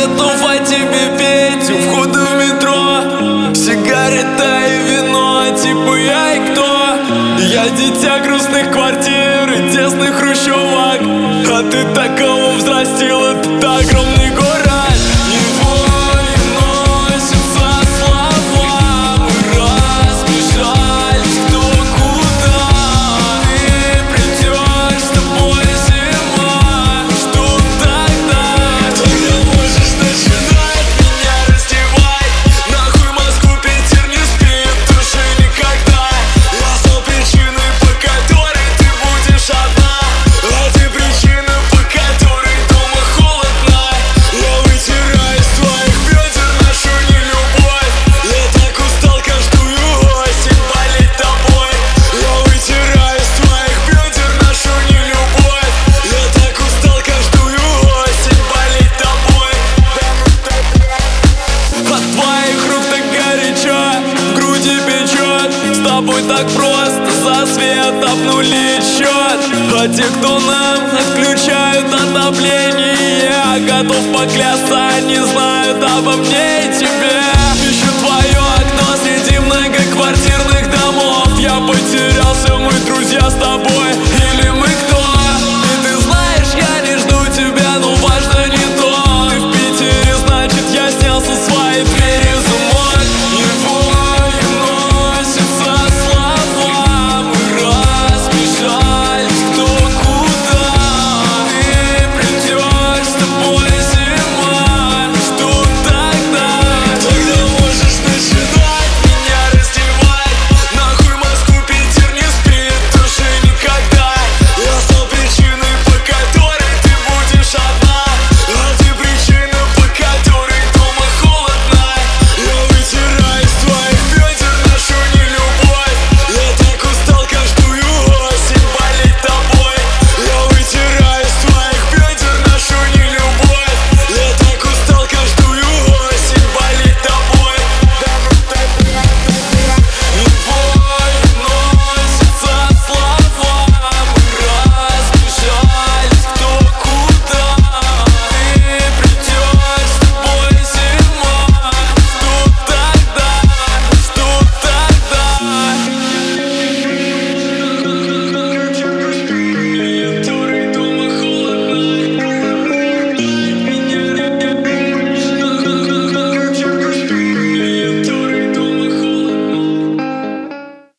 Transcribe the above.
готов о тебе петь у входа в метро. Сигарета и вино, типа я и кто? Я дитя грустных квартир и тесных хрущевок, а ты такого взрастил этот огромный город. Так просто за свет обнули счет, а те, кто нам отключают отопление, готов поклясться, не знают обо мне и тебе.